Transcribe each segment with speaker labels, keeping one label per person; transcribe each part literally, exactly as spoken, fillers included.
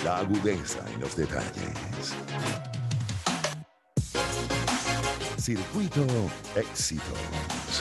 Speaker 1: la agudeza en los detalles. Circuito Éxitos.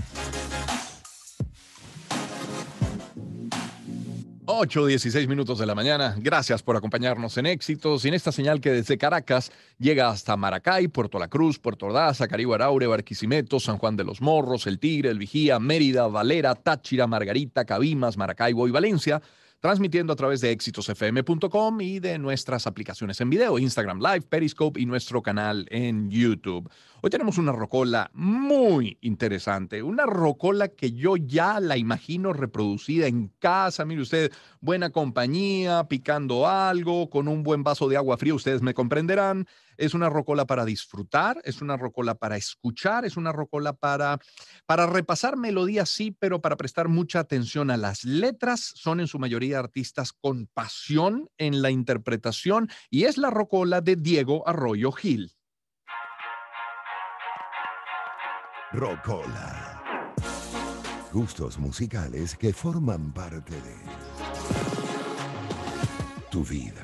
Speaker 2: ocho, dieciséis minutos de la mañana. Gracias por acompañarnos en Éxitos. Y en esta señal que desde Caracas llega hasta Maracay, Puerto La Cruz, Puerto Ordaz, Caribe, Araure, Barquisimeto, San Juan de los Morros, El Tigre, El Vigía, Mérida, Valera, Táchira, Margarita, Cabimas, Maracaibo y Valencia. Transmitiendo a través de éxitos f m punto com y de nuestras aplicaciones en video, Instagram Live, Periscope y nuestro canal en YouTube. Hoy tenemos una rocola muy interesante, una rocola que yo ya la imagino reproducida en casa. Mire usted, buena compañía, picando algo, con un buen vaso de agua fría, ustedes me comprenderán. Es una rocola para disfrutar, es una rocola para escuchar, es una rocola para, para repasar melodías, sí, pero para prestar mucha atención a las letras. Son en su mayoría artistas con pasión en la interpretación y es la rocola de Diego Arroyo Gil.
Speaker 1: Rocola. Gustos musicales que forman parte de tu vida.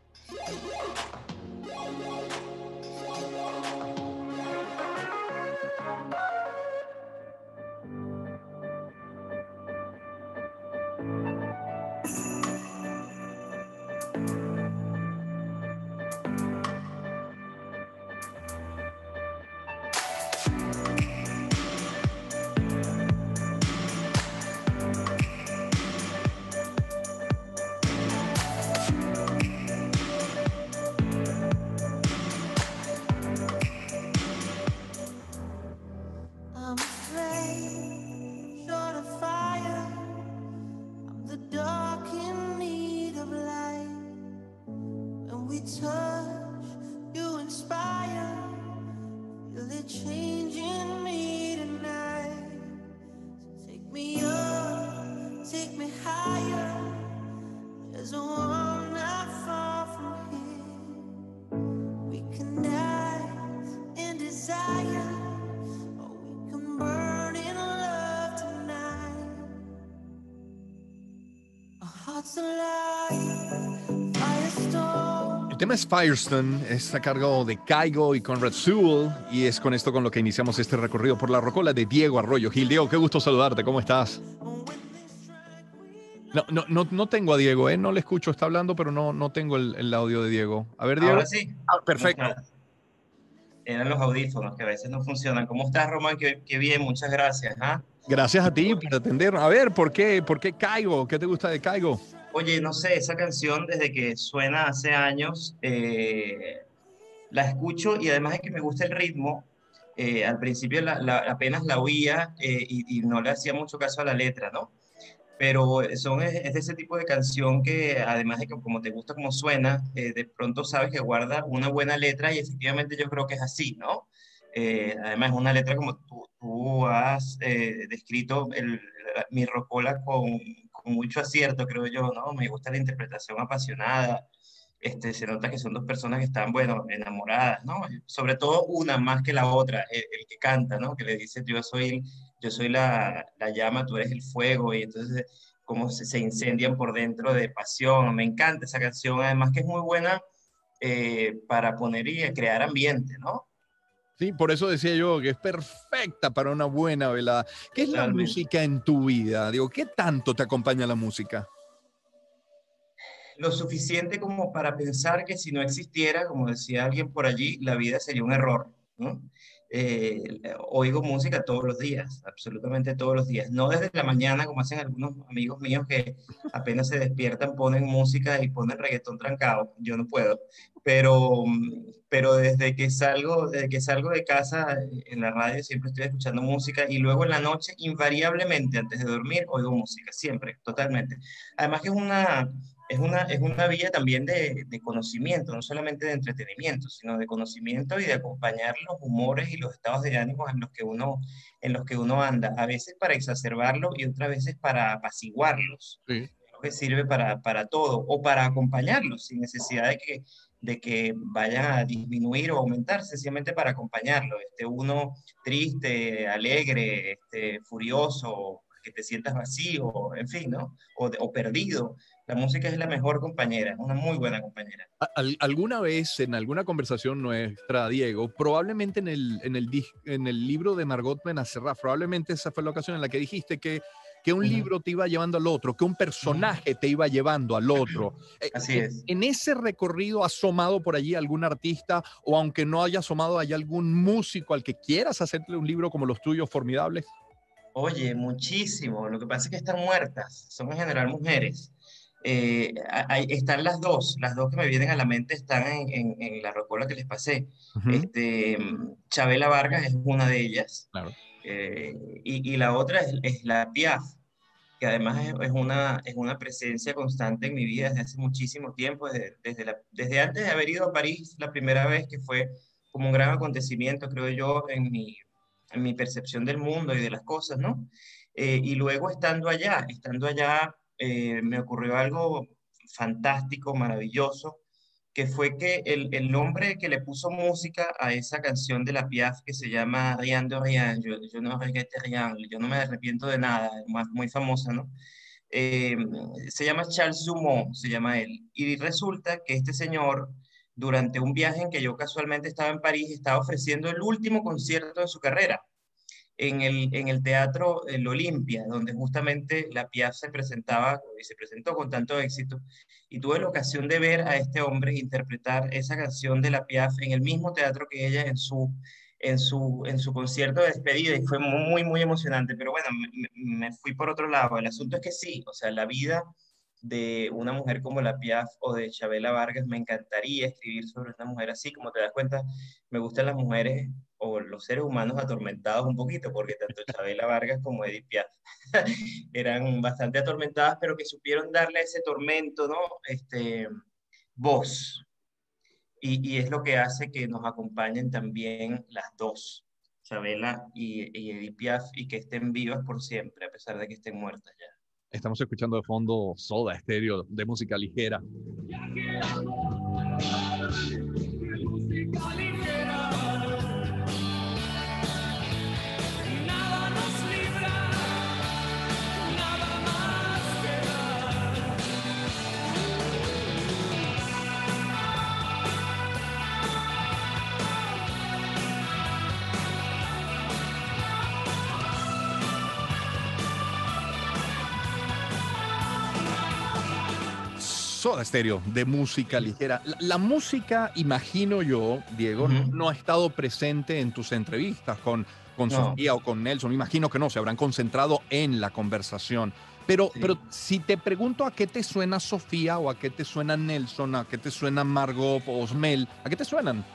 Speaker 2: El tema es Firestone, es a cargo de Kygo y Conrad Sewell, y es con esto con lo que iniciamos este recorrido por la rocola de Diego Arroyo Gil. Diego, qué gusto saludarte, ¿cómo estás? No, no, no, no tengo a Diego, ¿eh? No le escucho, está hablando, pero no, no tengo el, el audio de Diego. A ver, Diego.
Speaker 3: Ahora sí.
Speaker 2: Ah, perfecto.
Speaker 3: Eran los audífonos que a veces no funcionan. ¿Cómo estás, Román? Qué, qué bien, muchas gracias. ¿Ah?
Speaker 2: Gracias a ti por atender. A ver, ¿por qué, por qué Kygo? ¿Qué te gusta de Kygo?
Speaker 3: Oye, no sé, esa canción desde que suena hace años, eh, la escucho y además es que me gusta el ritmo. Eh, al principio la, la- apenas la oía eh, y, y no le hacía mucho caso a la letra, ¿no? Pero son, es, es de ese tipo de canción que además de que como te gusta cómo suena, eh, de pronto sabes que guarda una buena letra y efectivamente yo creo que es así, ¿no? Eh, además es una letra como tú, tú has eh, descrito el, la- mi rocola con, con mucho acierto, creo yo, ¿no? Me gusta la interpretación apasionada, este, se nota que son dos personas que están, bueno, enamoradas, ¿no? Sobre todo una más que la otra, el, el que canta, ¿no? Que le dice, yo soy, yo soy la, la llama, tú eres el fuego, y entonces cómo se, se incendian por dentro de pasión. Me encanta esa canción, además que es muy buena eh, para poner y crear ambiente, ¿no?
Speaker 2: Sí, por eso decía yo que es perfecta para una buena velada. ¿Qué es la
Speaker 3: Totalmente.
Speaker 2: música en tu vida? Digo, ¿qué tanto te acompaña la música?
Speaker 3: Lo suficiente como para pensar que si no existiera, como decía alguien por allí, la vida sería un error, ¿no? Eh, oigo música todos los días, absolutamente todos los días. No desde la mañana, como hacen algunos amigos míos que apenas se despiertan, ponen música y ponen reggaetón trancado. Yo no puedo. Pero, mm, pero desde que salgo, desde que salgo de casa, eh, en la radio siempre estoy escuchando música y luego en la noche, invariablemente, antes de dormir, oigo música, siempre, totalmente. Además que es una es una, es una vía también de, de conocimiento, no solamente de entretenimiento, sino de conocimiento y de acompañar los humores y los estados de ánimo en los que uno, en los que uno anda, a veces para exacerbarlos y otras veces para apaciguarlos.
Speaker 2: Sí.
Speaker 3: Creo que sirve para, para todo, o para acompañarlos, sin necesidad de que, de que vayan a disminuir o aumentar, sencillamente para acompañarlo. Este, uno triste, alegre, este, furioso, que te sientas vacío, en fin, ¿no? O, de- o perdido La música es la mejor compañera, una muy buena compañera.
Speaker 2: Al- alguna vez en alguna conversación nuestra, Diego, probablemente en el, en el, dis- en el libro de Margot Benacerraf, probablemente esa fue la ocasión en la que dijiste que, que un
Speaker 3: Ujú,
Speaker 2: libro te iba llevando al otro, que un
Speaker 3: ujú.
Speaker 2: personaje te iba llevando al otro. Eh,
Speaker 3: Así
Speaker 2: eh,
Speaker 3: es.
Speaker 2: en ese recorrido ha asomado por allí algún artista o aunque no haya asomado, hay algún músico al que quieras hacerle un libro como los tuyos formidables.
Speaker 3: Oye, muchísimo. Lo que pasa es que están muertas, son en general mujeres. Eh, a- hay- están las dos, las dos que me vienen a la mente están en, en- en la rocola que les pasé.
Speaker 2: Ujú,
Speaker 3: Este, mm, Chabela Vargas es una de ellas,
Speaker 2: claro.
Speaker 3: eh, y, y la otra es, es la Piaf, que además es, es una, es una presencia constante en mi vida desde hace muchísimo tiempo, desde, desde, la- desde antes de haber ido a París la primera vez, que fue como un gran acontecimiento, creo yo, en mi, en mi percepción del mundo y de las cosas, ¿no? Eh, y luego estando allá, estando allá, eh, me ocurrió algo fantástico, maravilloso, que fue que el, el hombre que le puso música a esa canción de la Piaf que se llama Rien de Rien, yo, yo no regrete rien, yo no me arrepiento de nada, más, muy famosa, ¿no? Eh, Se llama Charles Dumont, se llama él. Y resulta que este señor, durante un viaje en que yo casualmente estaba en París, estaba ofreciendo el último concierto de su carrera en el, en el teatro El Olimpia, donde justamente la Piaf se presentaba y se presentó con tanto éxito. Y tuve la ocasión de ver a este hombre interpretar esa canción de la Piaf en el mismo teatro que ella en su, en su, en su concierto de despedida y fue muy, muy emocionante. Pero bueno, me, me me fui por otro lado. El asunto es que sí, o sea, la vida de una mujer como la Piaf o de Chabela Vargas, me encantaría escribir sobre una mujer así, como te das cuenta, me gustan las mujeres o los seres humanos atormentados un poquito, porque tanto Chabela Vargas como Edith Piaf eran bastante atormentadas, pero que supieron darle ese tormento, ¿no? Este, voz. Y, y es lo que hace que nos acompañen también las dos, Chabela y, y Edith Piaf, y que estén vivas por siempre, a pesar de que estén muertas ya.
Speaker 2: Estamos escuchando de fondo Soda Stereo de música ligera.
Speaker 4: Música ligera, nada nos libra, nada más queda.
Speaker 2: Soda Stereo de música ligera. La, la música, imagino yo, Diego, no,
Speaker 3: Ujú.
Speaker 2: no ha estado presente en tus entrevistas con, con
Speaker 3: No,
Speaker 2: Sofía o con Nelson. Imagino que no, se habrán concentrado en la conversación. Pero, pero
Speaker 3: sí.
Speaker 2: si te pregunto a qué te suena Sofía o a qué te suena Nelson, a qué te suena Margot o Osmel, ¿a qué te suenan?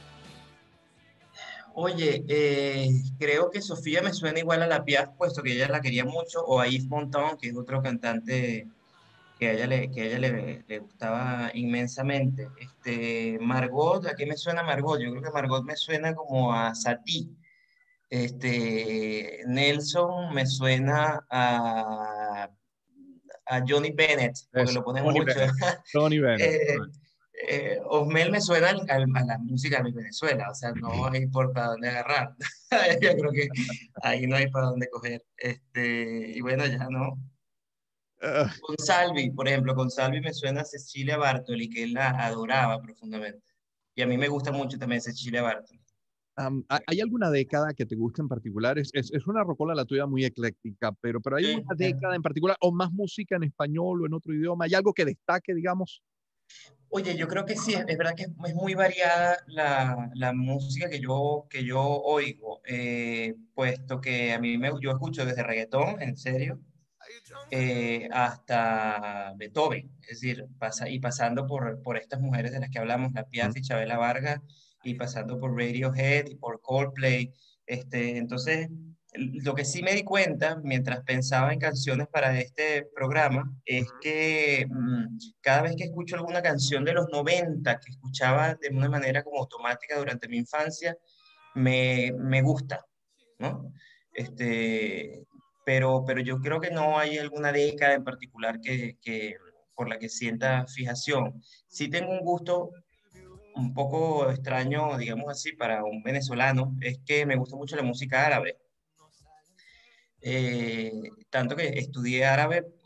Speaker 3: Oye, eh, creo que Sofía me suena igual a la Piaf, puesto que ella la quería mucho, o a Yves Montand, que es otro cantante que a ella le, que a ella le, le gustaba inmensamente. Este, Margot, ¿a qué me suena Margot? Yo creo que Margot me suena como a Satie. Este, Nelson me suena a, a Johnny Bennett, porque
Speaker 2: Es
Speaker 3: lo ponen
Speaker 2: Tony
Speaker 3: mucho.
Speaker 2: Bennett. Tony Bennett.
Speaker 3: Eh, eh, Osmel me suena al- al- a la música de Venezuela, o sea, no hay por para dónde agarrar. Yo creo que ahí no hay para dónde coger. Este, y bueno, ya no.
Speaker 2: Ah,
Speaker 3: Con Salvi, por ejemplo, con Salvi me suena a Cecilia Bartoli, que él la adoraba profundamente. Y a mí me gusta mucho también Cecilia Bartoli.
Speaker 2: am, ¿ha- ¿hay alguna década que te guste en particular? Es, es, es una rocola la tuya muy ecléctica, pero, pero ¿hay alguna
Speaker 3: Sí, eh.
Speaker 2: década en particular o más música en español o en otro idioma? ¿Hay algo que destaque, digamos?
Speaker 3: Oye, yo creo que sí, es, es verdad que es, es muy variada la, la música que yo, que yo oigo, eh, puesto que a mí me, yo escucho desde reggaetón, en serio, eh, hasta Beethoven, es decir, pasa, y pasando por, por estas mujeres de las que hablamos, la Piaf y Chabela Vargas, y pasando por Radiohead y por Coldplay. Este, entonces, lo que sí me di cuenta mientras pensaba en canciones para este programa es que mm, cada vez que escucho alguna canción de los noventa que escuchaba de una manera como automática durante mi infancia, me, me gusta, ¿no? Este, pero, pero yo creo que no hay alguna década en particular que, que, por la que sienta fijación. Sí tengo un gusto un poco extraño, digamos así, para un venezolano, es que me gusta mucho la música árabe. Eh, Tanto que estudié árabe,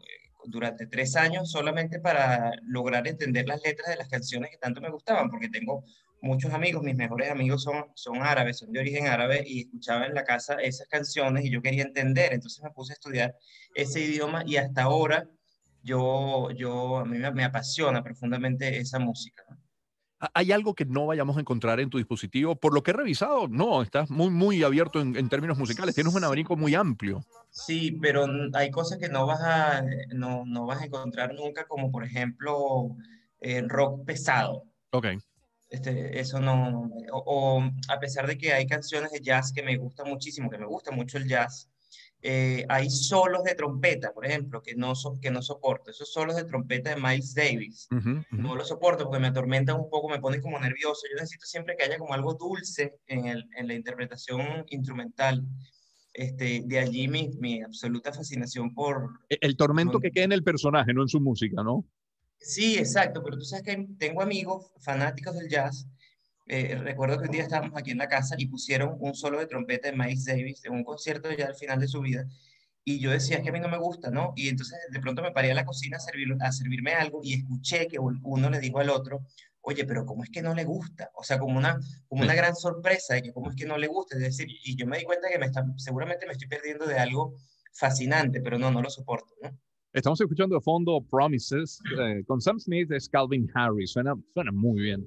Speaker 3: durante tres años solamente para lograr entender las letras de las canciones que tanto me gustaban, porque tengo muchos amigos, mis mejores amigos son, son árabes, son de origen árabe, y escuchaba en la casa esas canciones y yo quería entender, entonces me puse a estudiar ese idioma y hasta ahora yo, yo, a mí me, me apasiona profundamente esa música, ¿no?
Speaker 2: ¿Ha- ¿Hay algo que no vayamos a encontrar en tu dispositivo? Por lo que he revisado, no, estás muy, muy abierto en, en términos musicales. Tienes un abanico muy amplio.
Speaker 3: Sí, pero n- hay cosas que no vas a, no, no vas a encontrar nunca, como por ejemplo eh, rock pesado.
Speaker 2: Ok.
Speaker 3: Este, eso no, o, o a pesar de que hay canciones de jazz que me gustan muchísimo, que me gusta mucho el jazz, eh, hay solos de trompeta, por ejemplo, que no, so- que no soporto. Esos solos de trompeta de Miles Davis,
Speaker 2: Ujú, ujú.
Speaker 3: no los soporto porque me atormentan un poco, me ponen como nervioso. Yo necesito siempre que haya como algo dulce en el, en la interpretación instrumental. Este, de allí mi, mi absoluta fascinación por
Speaker 2: E- El tormento que
Speaker 3: John.
Speaker 2: queda en el personaje, no en su música, ¿no?
Speaker 3: Sí, exacto, pero tú sabes que tengo amigos fanáticos del jazz. Eh, recuerdo que un día estábamos aquí en la casa y pusieron un solo de trompeta de Miles Davis en un concierto ya al final de su vida. Y yo decía, es que a mí no me gusta, ¿no? Y entonces de pronto me paré a la cocina a, servir, a servirme algo y escuché que un- uno le dijo al otro, oye, pero ¿cómo es que no le gusta? O sea, como una, como
Speaker 2: Sí.
Speaker 3: una gran sorpresa de que cómo es que no le gusta. Es decir, y yo me di cuenta que me está, seguramente me estoy perdiendo de algo fascinante, pero no, no lo soporto, ¿no?
Speaker 2: Estamos escuchando de fondo Promises eh, con Sam Smith, es Calvin Harris. Suena, suena muy bien.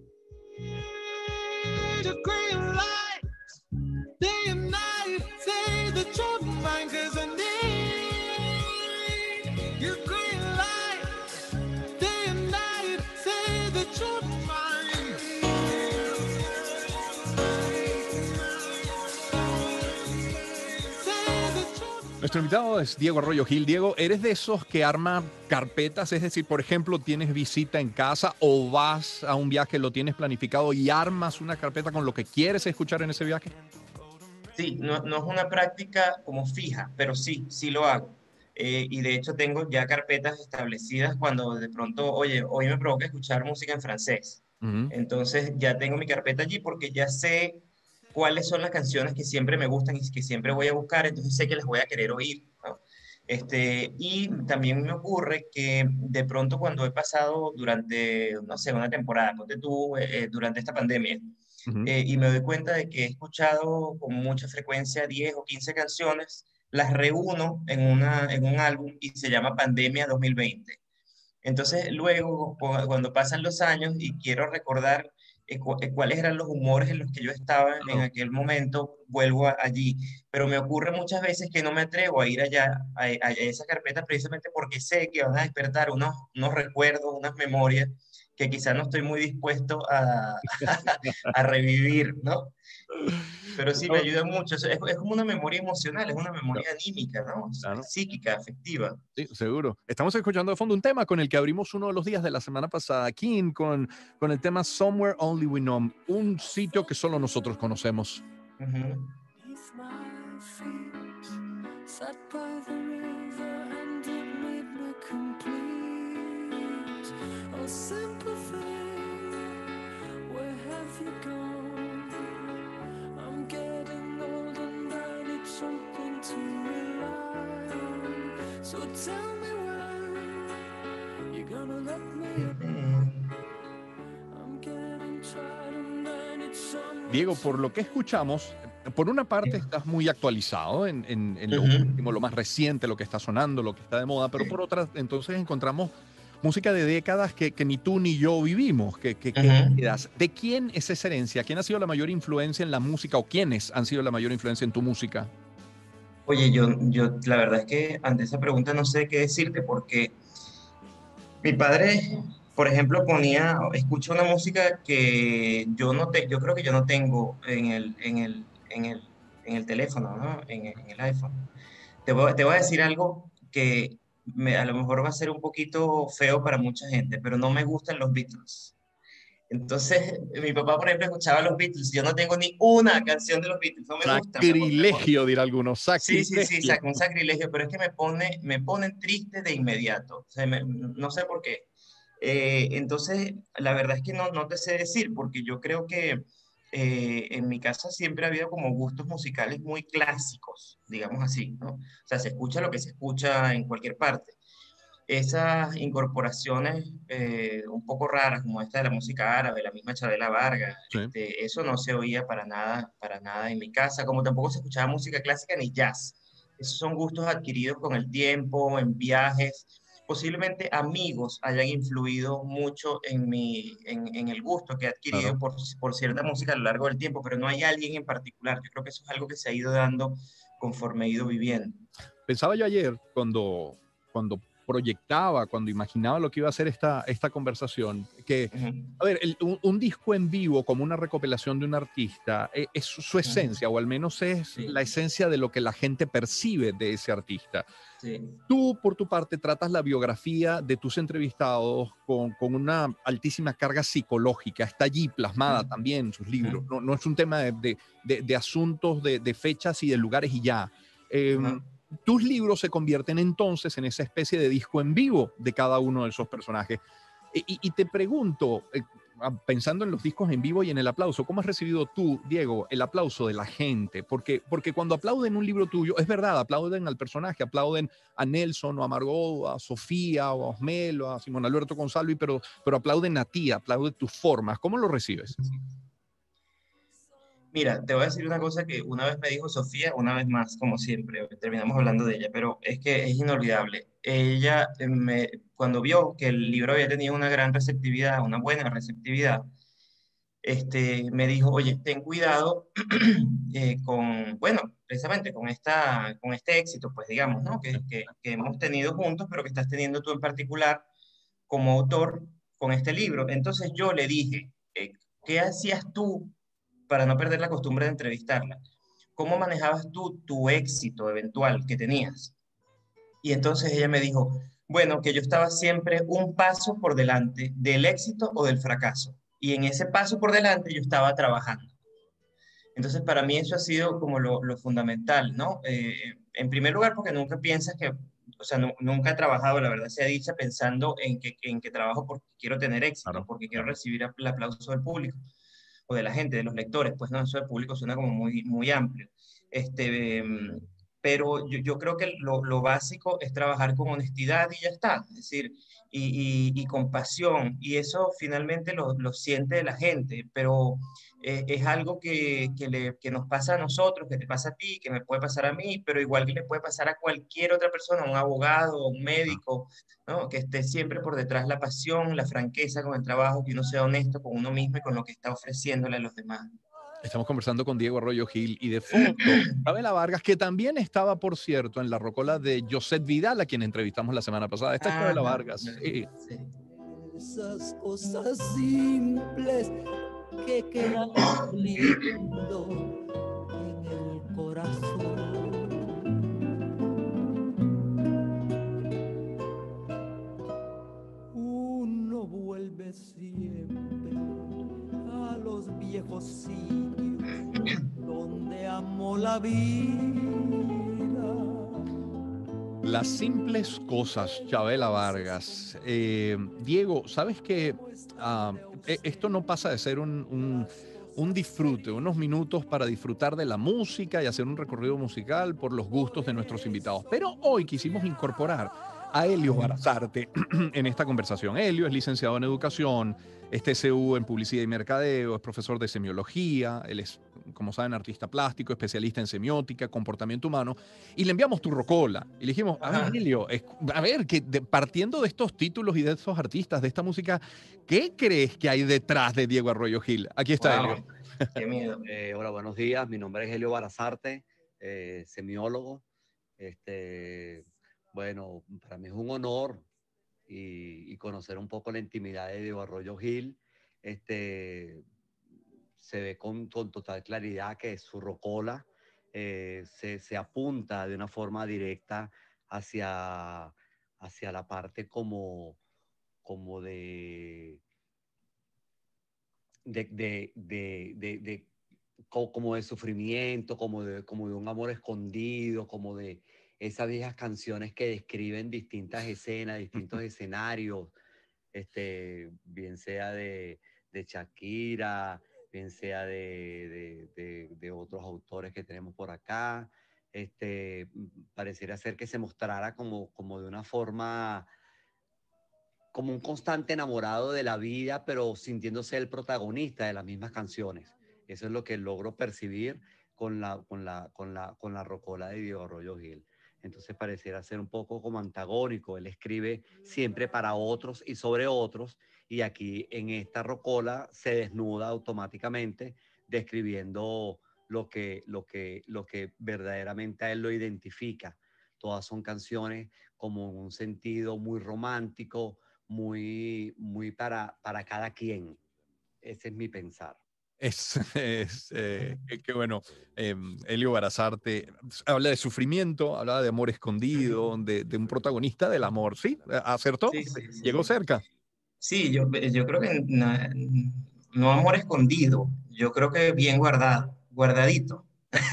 Speaker 4: The green light, day and night, say that you're mine, 'cause I need your green light, day and night, say that you're mine. Say that you're
Speaker 2: Nuestro invitado es Diego Arroyo Gil. Diego, ¿eres de esos que arma carpetas? Es decir, por ejemplo, tienes visita en casa o vas a un viaje, lo tienes planificado y armas una carpeta con lo que quieres escuchar en ese viaje.
Speaker 3: Sí, no, no es una práctica como fija, pero sí, sí lo hago. Eh, y de hecho tengo ya carpetas establecidas cuando de pronto, oye, hoy me provoca escuchar música en francés.
Speaker 2: Ujú.
Speaker 3: Entonces ya tengo mi carpeta allí porque ya sé cuáles son las canciones que siempre me gustan y que siempre voy a buscar, entonces sé que las voy a querer oír, ¿no? Este, y también me ocurre que de pronto cuando he pasado durante, no sé, una temporada, ponte tú, eh, eh, durante esta pandemia,
Speaker 2: Ujú.
Speaker 3: eh, y me doy cuenta de que he escuchado con mucha frecuencia diez o quince canciones, las reúno en, una, en un álbum y se llama Pandemia dos mil veinte. Entonces, luego, cu- cuando pasan los años y quiero recordar eh, cu- eh, cuáles eran los humores en los que yo estaba en
Speaker 2: Claro.
Speaker 3: aquel momento, vuelvo a- allí. Pero me ocurre muchas veces que no me atrevo a ir allá, a, a esa carpeta, precisamente porque sé que van a despertar unos, unos recuerdos, unas memorias que quizás no estoy muy dispuesto a, a revivir, ¿no? Pero sí, me
Speaker 2: Estamos-
Speaker 3: ayuda mucho. Es, es como una memoria emocional, es una
Speaker 2: Claro,
Speaker 3: memoria anímica, ¿no? Es
Speaker 2: claro.
Speaker 3: psíquica, afectiva.
Speaker 2: Sí, seguro. Estamos escuchando de fondo un tema con el que abrimos uno de los días de la semana pasada, King, con, con el tema Somewhere Only We Know, un sitio que solo nosotros conocemos.
Speaker 3: Ujú.
Speaker 4: beneath my feet, sat by the river and it made me complete. Oh, simple thing, where have you gone? I'm getting old and I need something to rely on. So tell me when you're gonna let me in. I'm getting tired and I need someone
Speaker 2: Diego, por
Speaker 4: to
Speaker 2: lo que escuchamos, por una parte estás muy actualizado en, en- en lo
Speaker 3: Ujú.
Speaker 2: último, lo más reciente, lo que está sonando, lo que está de moda, pero por otra, entonces encontramos música de décadas que, que ni tú ni yo vivimos. Que, que, que
Speaker 3: Ujú.
Speaker 2: heredas. ¿De quién es esa herencia? ¿Quién ha sido la mayor influencia en la música o quiénes han sido la mayor influencia en tu música?
Speaker 3: Oye, yo, yo la verdad es que ante esa pregunta no sé qué decirte porque mi padre, por ejemplo, ponía, escucha una música que yo no te, yo creo que yo no tengo en el, en el, en el, en el teléfono, ¿no? En, el en el iPhone. Te voy, te voy a decir algo que me- a lo mejor va a ser un poquito feo para mucha gente, pero no me gustan los Beatles. Entonces, mi papá, por ejemplo, escuchaba los Beatles. Yo no tengo ni una canción de los Beatles, no me gustan. Me, pon- me pon-
Speaker 2: Sacrilegio, dirá alguno,
Speaker 3: Sí, sí, sí,
Speaker 2: sacrilegio.
Speaker 3: saca un sacrilegio, pero es que me pone, me ponen triste de inmediato. O sea, me- no sé por qué. Eh, entonces, la verdad es que no, no te sé decir, porque yo creo que eh, en mi casa siempre ha habido como gustos musicales muy clásicos, digamos así, ¿no? O sea, se escucha lo que se escucha en cualquier parte. esas incorporaciones eh, un poco raras, como esta de la música árabe, la misma Chabela Vargas,
Speaker 2: Sí.
Speaker 3: este, eso no se oía para nada, para nada en mi casa, como tampoco se escuchaba música clásica ni jazz. Esos son gustos adquiridos con el tiempo, en viajes. Posiblemente amigos hayan influido mucho en, mi, en, en el gusto que he adquirido
Speaker 2: Claro.
Speaker 3: por, por cierta música a lo largo del tiempo, pero no hay alguien en particular. Yo creo que eso es algo que se ha ido dando conforme he ido viviendo.
Speaker 2: Pensaba yo ayer cuando, cuando proyectaba, cuando imaginaba lo que iba a ser esta, esta conversación, que,
Speaker 3: Ujú,
Speaker 2: a ver, el- un, un disco en vivo como una recopilación de un artista eh, es su, su
Speaker 3: ujú.
Speaker 2: esencia, o al menos es
Speaker 3: Sí,
Speaker 2: la esencia de lo que la gente percibe de ese artista.
Speaker 3: sí.
Speaker 2: Tú, por tu parte, tratas la biografía de tus entrevistados con, con una altísima carga psicológica. Está allí plasmada
Speaker 3: Ujú,
Speaker 2: también en sus
Speaker 3: ujú,
Speaker 2: libros. No, no es un tema de, de- de- de asuntos, de, de fechas y de lugares y ya. Em,
Speaker 3: ajá.
Speaker 2: tus libros se convierten entonces en esa especie de disco en vivo de cada uno de esos personajes. Y, y- y te pregunto, eh, ah, pensando en los discos en vivo y en el aplauso, ¿cómo has recibido tú, Diego, el aplauso de la gente? Porque, porque cuando aplauden un libro tuyo, es verdad, aplauden al personaje, aplauden a Nelson o a Margot, a Sofía o a Osmel o a Simón Alberto Gonzalo, pero, pero aplauden a ti, aplauden tus formas. ¿Cómo lo recibes?
Speaker 3: Mira, te voy a decir una cosa que una vez me dijo Sofía, una vez más, como siempre, terminamos hablando de ella, pero es que es inolvidable. Ella, eh, me, cuando vio que el libro había tenido una gran receptividad, una buena receptividad, este, me dijo, oye, ten cuidado eh, con, bueno, precisamente con, esta, con este éxito, pues digamos, ¿no? Que, que, que hemos tenido juntos, pero que estás teniendo tú en particular como autor con este libro. Entonces yo le dije, eh, ¿qué hacías tú para no perder la costumbre de entrevistarla? ¿Cómo manejabas tú tu éxito eventual que tenías? Y entonces ella me dijo, bueno, que yo estaba siempre un paso por delante del éxito o del fracaso. Y en ese paso por delante yo estaba trabajando. Entonces, para mí eso ha sido como lo, lo fundamental, ¿no? Eh, en primer lugar, porque nunca piensas que, o sea, nu- nunca he trabajado, la verdad sea dicha, pensando en que, en que trabajo porque quiero tener éxito,
Speaker 2: Claro,
Speaker 3: porque quiero
Speaker 2: claro.
Speaker 3: recibir el aplauso del público o de la gente, de los lectores, pues no, eso del público suena como muy, muy amplio. Este, em, pero yo, yo creo que lo, lo básico es trabajar con honestidad y ya está, es decir, y, y, y con pasión, y eso finalmente lo, lo siente la gente, pero eh, es algo que, que, le, que nos pasa a nosotros, que te pasa a ti, que me puede pasar a mí, pero igual que le puede pasar a cualquier otra persona, un abogado, un médico, ¿no? Que esté siempre por detrás la pasión, la franqueza con el trabajo, que uno sea honesto con uno mismo y con lo que está ofreciéndole a los demás.
Speaker 2: Estamos conversando con Diego Arroyo Gil y de fondo, Isabela Vargas, que también estaba, por cierto, en la rocola de José Vidal, a quien entrevistamos la semana pasada. Esta es Isabela
Speaker 3: Ajá,
Speaker 2: Vargas. Sí.
Speaker 3: sí.
Speaker 5: Esas cosas simples que quedan lindo en el corazón. Uno vuelve siempre a los viejos sitios donde amó la vida.
Speaker 2: Las simples cosas, Chabela Vargas. Eh, Diego, ¿sabes que esto no pasa de ser un, un- un disfrute, unos minutos para disfrutar de la música y hacer un recorrido musical por los gustos de nuestros invitados? Pero hoy quisimos incorporar a Helio
Speaker 3: Ujú.
Speaker 2: Barazarte en esta conversación. Helio es licenciado en educación, es T C U en publicidad y mercadeo, es profesor de semiología, él es, como saben, artista plástico, especialista en semiótica, comportamiento humano, y le enviamos tu rocola. Y le dijimos, a ver,
Speaker 3: Ajá,
Speaker 2: Helio, es- a ver, que de- partiendo de estos títulos y de estos artistas, de esta música, ¿qué crees que hay detrás de Diego Arroyo Gil? Aquí está Helio.
Speaker 3: wow, qué miedo.
Speaker 6: Eh, hola, buenos días. Mi nombre es Helio Barazarte, eh, semiólogo. Este, bueno, para mí es un honor y, y conocer un poco la intimidad de Diego Arroyo Gil. Este, se ve con, con total claridad que su rocola eh, se, se apunta de una forma directa hacia, hacia la parte como, como de de, de, de, de, de co- como de sufrimiento, como de, como de un amor escondido, como de esas viejas canciones que describen distintas escenas, distintos escenarios, este, bien sea de, de Shakira, bien sea de, de, de, de otros autores que tenemos por acá. Este, pareciera ser que se mostrara como, como de una forma como un constante enamorado de la vida, pero sintiéndose el protagonista de las mismas canciones. Eso es lo que logro percibir con la, con la, con la, con la rocola de Diego Arroyo Gil. Entonces pareciera ser un poco como antagónico. Él escribe siempre para otros y sobre otros, y aquí en esta rocola se desnuda automáticamente describiendo lo que, lo que, lo que verdaderamente a él lo identifica. Todas son canciones como en un sentido muy romántico, muy, muy para, para cada quien. Ese es mi pensar.
Speaker 2: Es, es eh, qué, qué bueno. Eh, Elio Barazarte habla de sufrimiento, hablaba de amor escondido, de, de un protagonista del amor. ¿Sí? ¿Acertó?
Speaker 3: Sí, sí, sí.
Speaker 2: Llegó cerca.
Speaker 3: Sí, yo, yo creo que na- no amor escondido, yo creo que bien guardado, guardadito,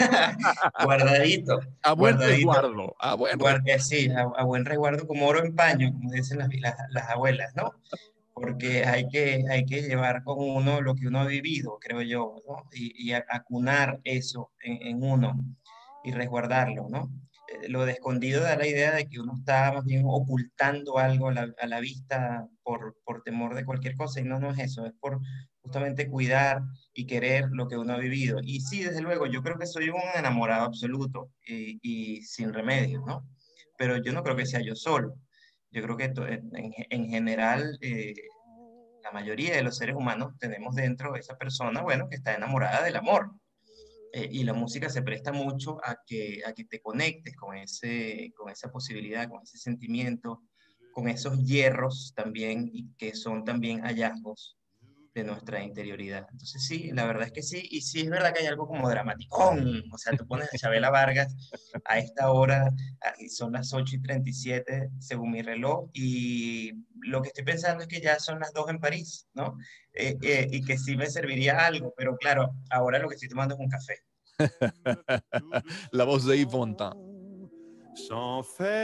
Speaker 3: guardadito,
Speaker 2: A buen
Speaker 3: guardadito,
Speaker 2: resguardo, a buen
Speaker 3: guar-
Speaker 2: resguardo.
Speaker 3: eh, sí, a, a buen resguardo como oro en paño, como dicen las, las, las abuelas, ¿no? Porque hay que, hay que llevar con uno lo que uno ha vivido, creo yo, ¿no? Y, y a- acunar eso en, en uno y resguardarlo, ¿no? Eh, Lo de escondido da la idea de que uno está más bien ocultando algo a la, a la vista por, por temor de cualquier cosa, y no, no es eso, es por justamente cuidar y querer lo que uno ha vivido. Y sí, desde luego, yo creo que soy un enamorado absoluto y, y sin remedio, ¿no? Pero yo no creo que sea yo solo. Yo creo que to- en, en general, eh, la mayoría de los seres humanos tenemos dentro esa persona, bueno, que está enamorada del amor. Eh, y la música se presta mucho a que, a que te conectes con ese, con esa posibilidad, con ese sentimiento, con esos hierros también, y que son también hallazgos de nuestra interioridad. Entonces sí, la verdad es que sí, y sí es verdad que hay algo como dramaticón, o sea, tú pones a Chabela Vargas a esta hora, ah, y son las ocho y treinta y siete según mi reloj, y lo que estoy pensando es que ya son las dos en París, ¿no? Eh, eh, y que sí me serviría algo, pero claro, ahora lo que estoy tomando es un café.
Speaker 2: La voz de Yves Montand.
Speaker 5: Sans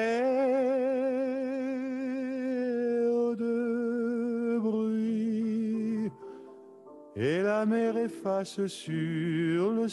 Speaker 5: faire de bruit, et la mer efface sur le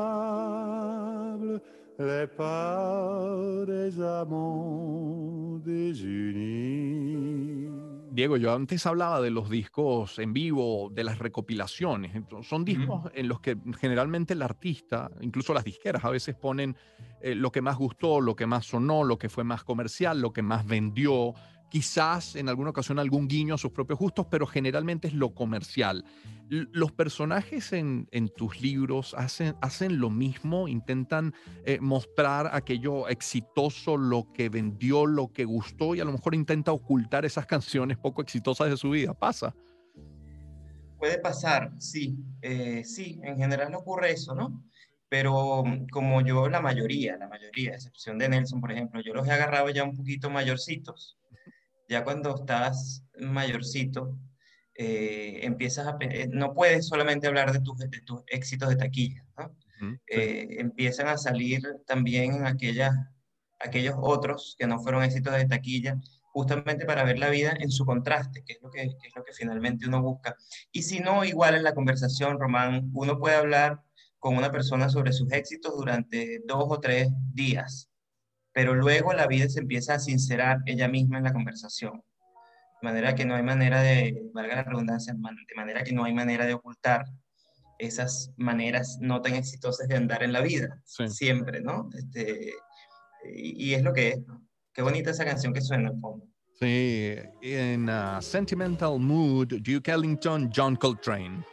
Speaker 5: sable les pas des amants désunis.
Speaker 2: Diego, yo antes hablaba de los discos en vivo, de las recopilaciones. Entonces, son discos en los que generalmente el artista, incluso las disqueras, a veces ponen eh, lo que más gustó, lo que más sonó, lo que fue más comercial, lo que más vendió. Quizás en alguna ocasión algún guiño a sus propios gustos, pero generalmente es lo comercial. L- Los personajes en, en tus libros hacen, hacen lo mismo, intentan eh, mostrar aquello exitoso, lo que vendió, lo que gustó, y a lo mejor intenta ocultar esas canciones poco exitosas de su vida. Pasa.
Speaker 3: Puede pasar, sí, eh, sí, en general ocurre eso, ¿no? Pero mm, como yo, la mayoría, la mayoría, a excepción de Nelson, por ejemplo, yo los he agarrado ya un poquito mayorcitos. Ya cuando estás mayorcito, eh, empiezas a, pe- eh, no puedes solamente hablar de tus, de tus éxitos de taquilla, ¿no?
Speaker 2: Ujú, sí.
Speaker 3: Eh, empiezan a salir también aquellas, aquellos otros que no fueron éxitos de taquilla, justamente para ver la vida en su contraste, que es lo que, que es lo que finalmente uno busca. Y si no, igual en la conversación, Román, uno puede hablar con una persona sobre sus éxitos durante dos o tres días, pero luego la vida se empieza a sincerar ella misma en la conversación. De manera que no hay manera de, valga la redundancia, man- de manera que no hay manera de ocultar esas maneras no tan exitosas de andar en la vida,
Speaker 2: Sí.
Speaker 3: siempre, ¿no? Este, y, y es lo que es, ¿no? Qué bonita esa canción que suena al fondo.
Speaker 2: Sí, en uh, Sentimental Mood, Duke Ellington, John Coltrane.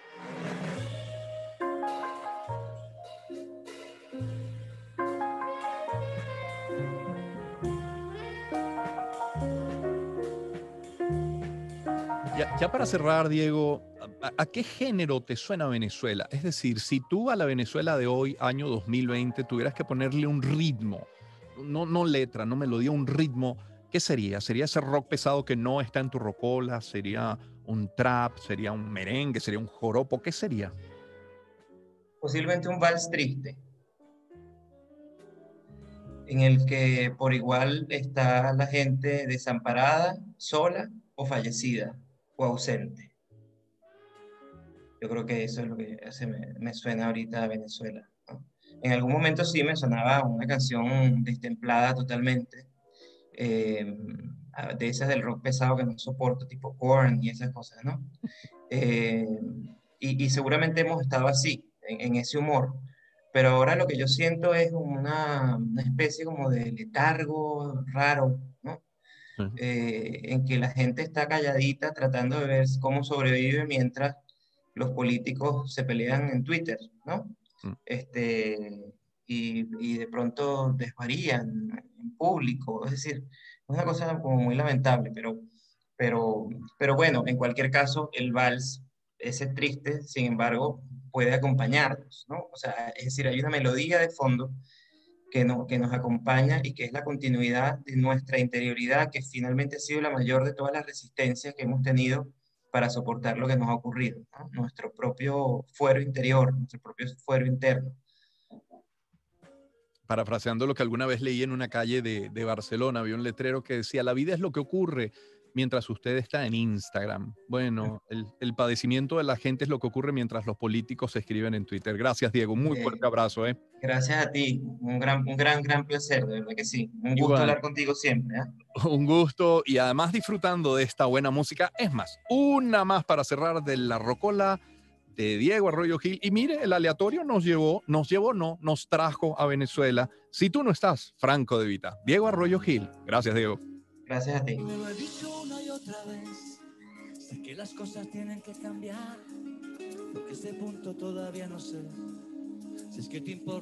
Speaker 2: Ya, ya para cerrar, Diego, ¿a, a qué género te suena Venezuela? Es decir, si tú a la Venezuela de hoy, año dos mil veinte, tuvieras que ponerle un ritmo, no, no letra, no melodía, un ritmo, ¿qué sería? ¿Sería ese rock pesado que no está en tu rocola? ¿Sería un trap? ¿Sería un merengue? ¿Sería un joropo? ¿Qué sería?
Speaker 3: Posiblemente un vals triste, en el que por igual está la gente desamparada, sola o fallecida o ausente. Yo creo que eso es lo que se me, me suena ahorita a Venezuela, ¿no? En algún momento sí me sonaba una canción destemplada totalmente, eh, a- de esas del rock pesado que no soporto, tipo Korn y esas cosas, ¿no? Eh, y, y seguramente hemos estado así, en, en ese humor. Pero ahora lo que yo siento es una, una especie como de letargo raro, ¿no?
Speaker 2: Sí.
Speaker 3: Eh, en que la gente está calladita tratando de ver cómo sobrevive mientras los políticos se pelean en Twitter, ¿no?
Speaker 2: Mm.
Speaker 3: Este, y, y de pronto desvarían en público, es decir, es una cosa como muy lamentable, pero, pero, pero bueno, en cualquier caso, el vals, ese triste, sin embargo, puede acompañarnos, ¿no? O sea, es decir, hay una melodía de fondo que, no, que nos acompaña y que es la continuidad de nuestra interioridad, que finalmente ha sido la mayor de todas las resistencias que hemos tenido para soportar lo que nos ha ocurrido, ¿no? Nuestro propio fuero interior, nuestro propio fuero interno.
Speaker 2: Parafraseando lo que alguna vez leí en una calle de, de Barcelona, había un letrero que decía, la vida es lo que ocurre mientras usted está en Instagram. Bueno, el, el padecimiento de la gente es lo que ocurre mientras los políticos se escriben en Twitter. Gracias, Diego. Muy
Speaker 3: Eh,
Speaker 2: fuerte abrazo, ¿eh?
Speaker 3: gracias a ti, un gran, un gran, gran placer, de verdad que sí. Un gusto
Speaker 2: Igual,
Speaker 3: hablar contigo siempre, ¿eh?
Speaker 2: un gusto y además disfrutando de esta buena música. Es más, una más para cerrar de la rocola de Diego Arroyo Gil. Y mire, el aleatorio nos llevó, nos llevó, no, nos trajo a Venezuela. Si tú no estás, Franco De Vita. Diego Arroyo Gil. Gracias, Diego.
Speaker 3: Gracias a ti.
Speaker 7: Y me lo he dicho una y otra vez. Sé que las cosas tienen que cambiar. Porque este punto todavía no sé. Si es que te importa.